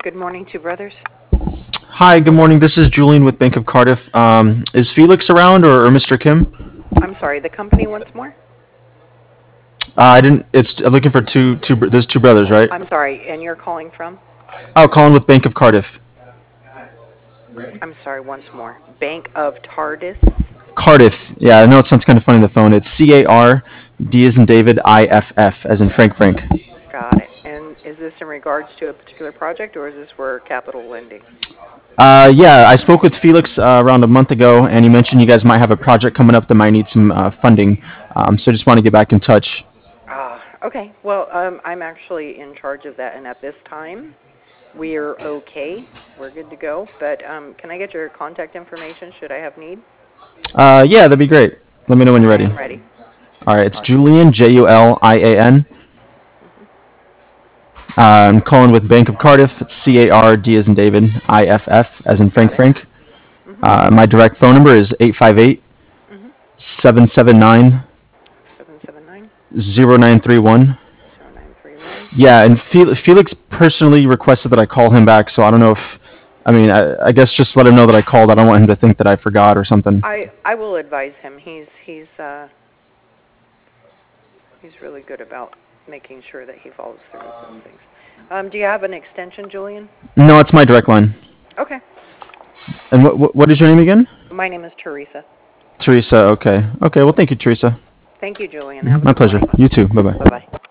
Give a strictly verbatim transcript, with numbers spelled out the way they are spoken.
Good morning, Two Brothers. Hi, good morning. This is Julian with Bank of Cardiff. Um, is Felix around or, or mister Kim? I'm sorry, the company once more? Uh, I didn't. It's I'm looking for two two. br- There's two brothers, right? I'm sorry, and you're calling from? Oh, calling with Bank of Cardiff. I'm sorry, once more. Bank of Tardis? Cardiff. Yeah, I know it sounds kind of funny on the phone. It's C A R D as in David I F F as in Frank Frank. Got it. And is this in regards to a particular project, or is this for capital lending? Uh, yeah, I spoke with Felix uh, around a month ago, and he mentioned you guys might have a project coming up that might need some uh, funding. Um, so I just want to get back in touch. Ah, okay. Well, um, I'm actually in charge of that, and at this time, we're okay. We're good to go. But um, can I get your contact information should I have need? Uh, yeah, that'd be great. Let me know when you're I ready. am ready. All right, it's Julian J U L I A N. Hmm. Uh, I'm calling with Bank of Cardiff. It's C A R D as in David, I F F as in Frank Got it. Frank. Hmm. Uh, my direct phone number is eight five eight, Hmm. seven seven nine, seven seven nine, zero nine three one. zero nine three one. Yeah, and Fel- Felix personally requested that I call him back, so I don't know if, I mean, I, I guess just let him know that I called. I don't want him to think that I forgot or something. I, I will advise him. He's he's uh, he's really good about making sure that he follows through with those things. Um, do you have an extension, Julian? No, it's my direct line. Okay. And what, what, what is your name again? My name is Teresa. Teresa, okay. Okay, well, thank you, Teresa. Thank you, Julian. Have a My good pleasure. morning. You too. Bye bye. Bye-bye.